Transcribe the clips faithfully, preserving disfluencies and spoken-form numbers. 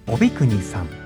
帯国さん。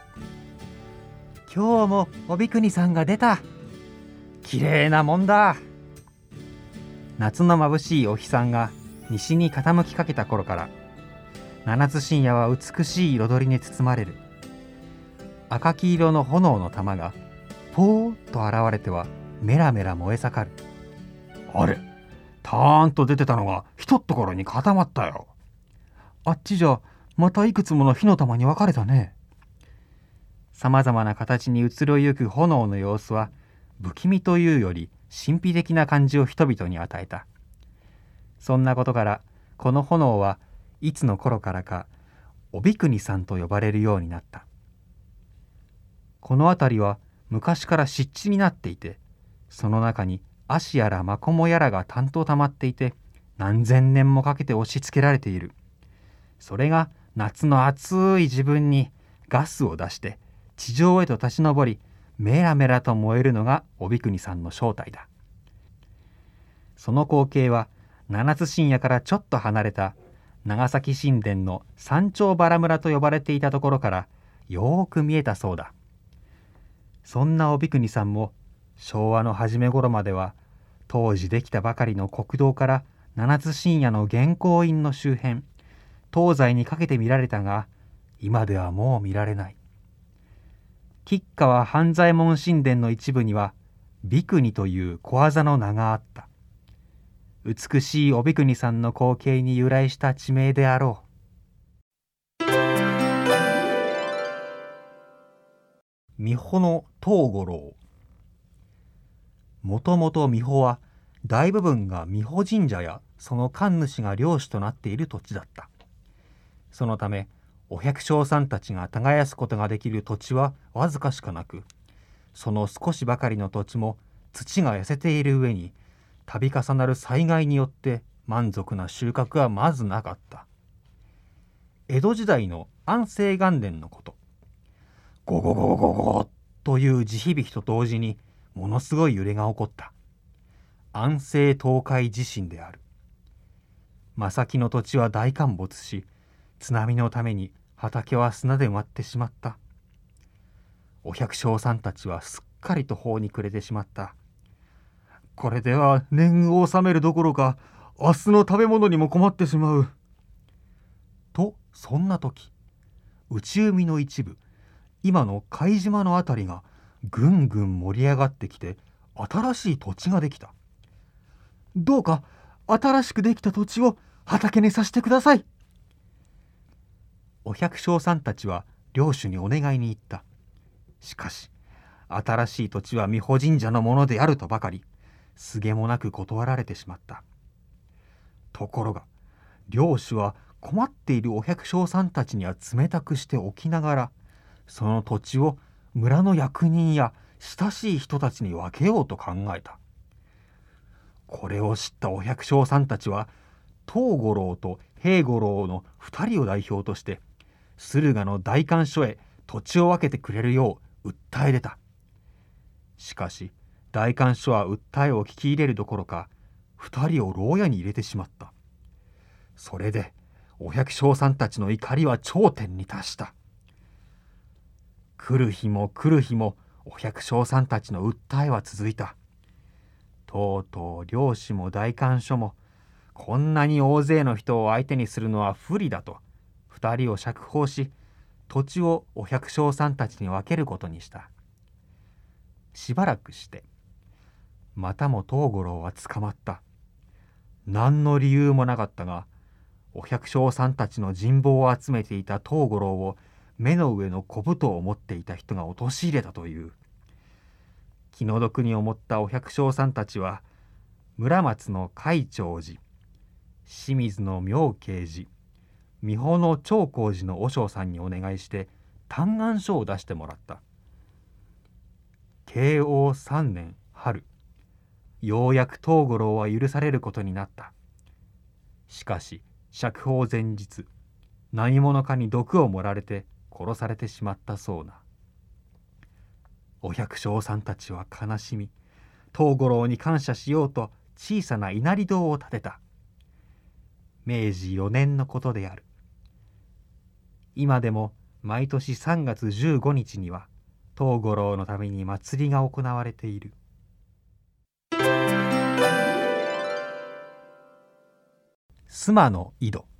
今日も帯国さんが出た。きれいなもんだ。夏の眩しいお日さんが西に傾きかけた頃から、七津深夜は美しい彩りに包まれる。赤黄色の炎の玉がポーッと現れてはメラメラ燃え盛る。あれ、たーんと出てたのがひとっところに固まったよ。あっちじゃまたいくつもの火の玉に分かれたね。さまざまな形に移ろいゆく炎の様子は不気味というより神秘的な感じを人々に与えた。そんなことからこの炎はいつの頃からか帯国さんと呼ばれるようになった。この辺りは昔から湿地になっていて、その中に葦やらマコモやらがたんと溜まっていて、何千年もかけて押し付けられている。それが夏の暑い自分にガスを出して地上へと立ち上り、メラメラと燃えるのが帯国さんの正体だ。その光景は七津深夜からちょっと離れた長崎新田の三丁原村と呼ばれていたところからよーく見えたそうだ。そんな帯国さんも昭和の初め頃までは当時できたばかりの国道から七津深夜の元光院の周辺、東西にかけて見られたが、今ではもう見られない。吉川半左衛門神殿の一部には美国という小技の名があった。美しい帯国さんの光景に由来した地名であろう。美保の藤五郎。もともと美保は大部分が美保神社やその神主が領主となっている土地だった。そのためお百姓さんたちが耕すことができる土地はわずかしかなく、その少しばかりの土地も土が痩せている上に、度重なる災害によって満足な収穫はまずなかった。江戸時代の安政元年のこと。ゴゴゴゴゴゴという地響きと同時にものすごい揺れが起こった。安政東海地震である。正木の土地は大陥没し、津波のために畑は砂で埋まってしまった。お百姓さんたちはすっかりと法に暮れてしまった。これでは年貢を納めるどころか、明日の食べ物にも困ってしまう。と、そんな時、内海の一部、今の貝島のあたりがぐんぐん盛り上がってきて、新しい土地ができた。どうか新しくできた土地を畑にさせてください。お百姓さんたちは領主にお願いに行った。しかし新しい土地は美保神社のものであるとばかりすげもなく断られてしまった。ところが領主は困っているお百姓さんたちには冷たくしておきながら、その土地を村の役人や親しい人たちに分けようと考えた。これを知ったお百姓さんたちは藤五郎と平五郎の二人を代表として駿河の代官所へ土地を分けてくれるよう訴え出た。しかし代官所は訴えを聞き入れるどころか、二人を牢屋に入れてしまった。それでお百姓さんたちの怒りは頂点に達した。来る日も来る日もお百姓さんたちの訴えは続いた。とうとう領主も代官所もこんなに大勢の人を相手にするのは不利だと、二人を釈放し、土地をお百姓さんたちに分けることにした。しばらくしてまたも藤五郎は捕まった。何の理由もなかったが、お百姓さんたちの人望を集めていた藤五郎を目の上の小太を持っていた人が陥れたという。気の毒に思ったお百姓さんたちは、村松の海長寺、清水の妙慶寺、美保の長光寺の和尚さんにお願いして嘆願書を出してもらった。慶応三年春、ようやく藤五郎は許されることになった。しかし釈放前日、何者かに毒を盛られて殺されてしまったそうな。お百姓さんたちは悲しみ、藤五郎に感謝しようと小さな稲荷堂を建てた。明治よねんのことである。今でも毎年さんがつじゅうごにちには藤五郎のために祭りが行われている。須磨の井戸。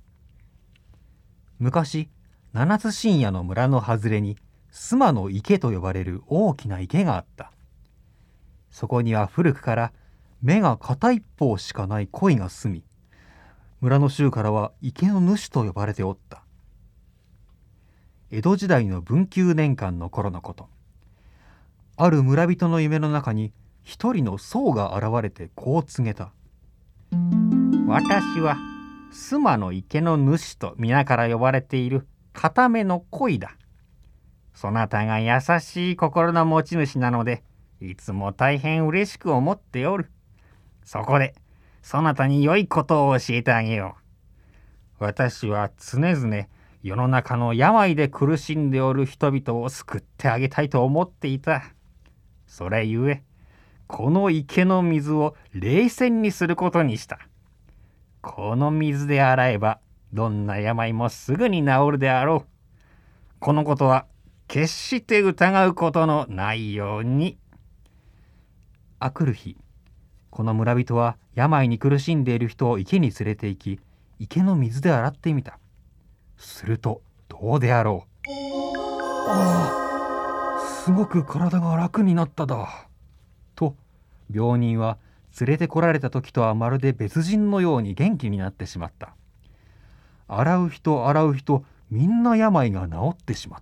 昔、七津深夜の村の外れに須磨の池と呼ばれる大きな池があった。そこには古くから目が片一方しかない鯉が住み、村の衆からは池の主と呼ばれておった。江戸時代の文久年間の頃のこと。ある村人の夢の中に一人の僧が現れてこう告げた。私は須磨の池の主と皆から呼ばれている固めの鯉だ。そなたが優しい心の持ち主なので、いつも大変嬉しく思っておる。そこでそなたに良いことを教えてあげよう。私は常々世の中の病で苦しんでおる人々を救ってあげたいと思っていた。それゆえこの池の水を冷泉にすることにした。この水で洗えばどんな病もすぐに治るであろう。このことは決して疑うことのないように。あくる日、この村人は病に苦しんでいる人を池に連れて行き、池の水で洗ってみた。するとどうであろう。ああ、すごく体が楽になっただ。と病人は連れてこられた時とはまるで別人のように元気になってしまった。洗う人洗う人みんな病が治ってしまった。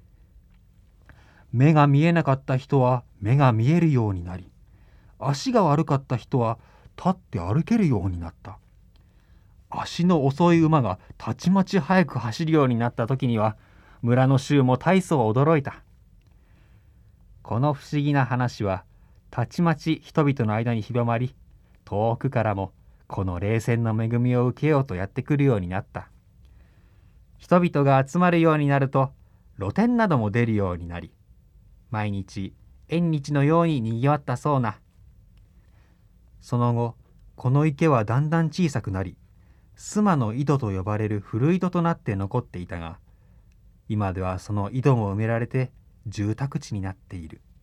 目が見えなかった人は目が見えるようになり、足が悪かった人は立って歩けるようになった。足の遅い馬がたちまち早く走るようになった時には村の衆も大層驚いた。この不思議な話はたちまち人々の間に広まり、遠くからもこの冷泉の恵みを受けようとやってくるようになった。人々が集まるようになると露店なども出るようになり、毎日縁日のようににぎわったそうな。その後この池はだんだん小さくなり、須磨の井戸と呼ばれる古井戸となって残っていたが、今ではその井戸も埋められて住宅地になっている。